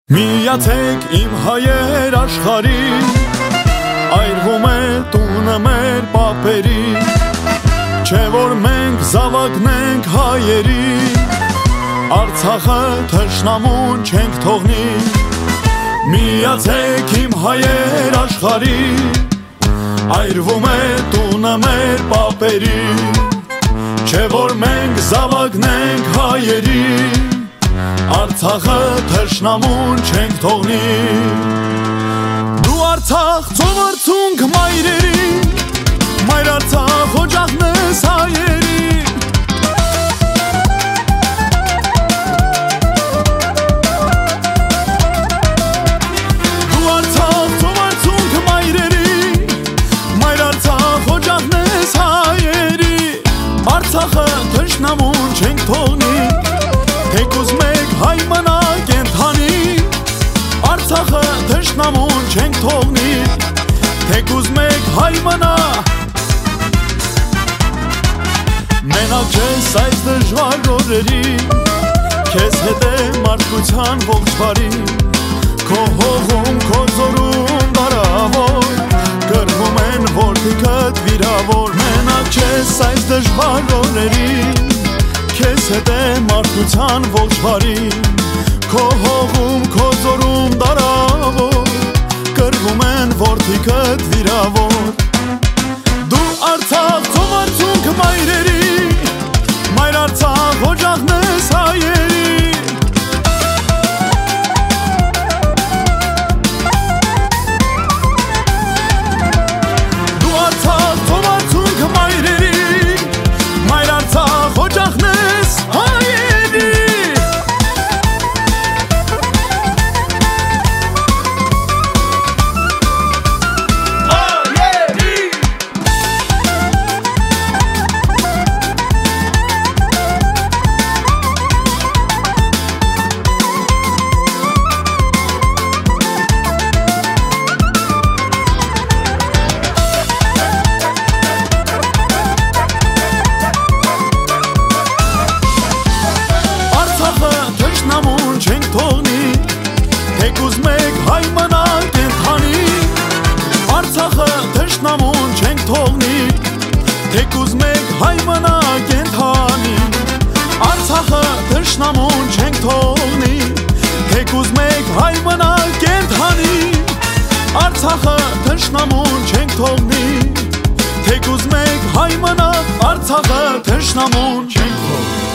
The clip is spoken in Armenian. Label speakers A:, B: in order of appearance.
A: Միացեք իմ հայեր աշխարհին, այրվում է տունը մեր պապերի, չէ որ մենք զավակնենք հայերին, Արցախը թշնամուն չենք թողնի։ Միացեք իմ հայեր աշխարհին, այրվում է տունը մեր պապերի, չէ որ մենք զավակնենք հայերին, Արցախը թշնամուն չենք թողնի։ Դու Արցախ ծովարցունք մայրերին, մայր Արցախ օջախն ես հայերին, Դու Արցախ ծովարցունք մայրերին, մայր Արցախ օջախն ես հայերին, Արցախը թշնամուն չենք թողնի, թեկուզ մեկ հայ մնա կենթանի, Արցախը թշնամուն չենք թողնի, թեկուզ մեկ հայ մնա։ Մենակ չես այս դժվար օրերին, քեզ հետ է մարդկության ողջ բարին, քո հողում, քո զորում դարավոր, կռվում են որդիքդ վիրավոր, մենակ չես այս դժվար օրերին, քեզ հետ է մարդկության ողջ բարին, քո հողում, քո զորում դարավոր, կռվում են որդիքդ վիրավոր։ Դու Արցախ ծովարցունք մայրերի, մայր Արցախ օջախն ես հայերի, Դու Արցախ ծովարցունք մայրերի, մայր Արցախ օջախն ես հայերի, Թշնամուն չենք թողնի, թեկուզ մեկ հայ մնա կենթանի, Արցախը թշնամուն չենք թողնի, թեկուզ մեկ հայ մնա կենթանի, Արցախը թշնամուն չենք թողնի, թեկուզ մեկ հայ մնա կենթանի, Արցախը թշնամուն չենք թողնի, թեկուզ մեկ հայ մնա, Արցախը թշնամուն չենք թողնի։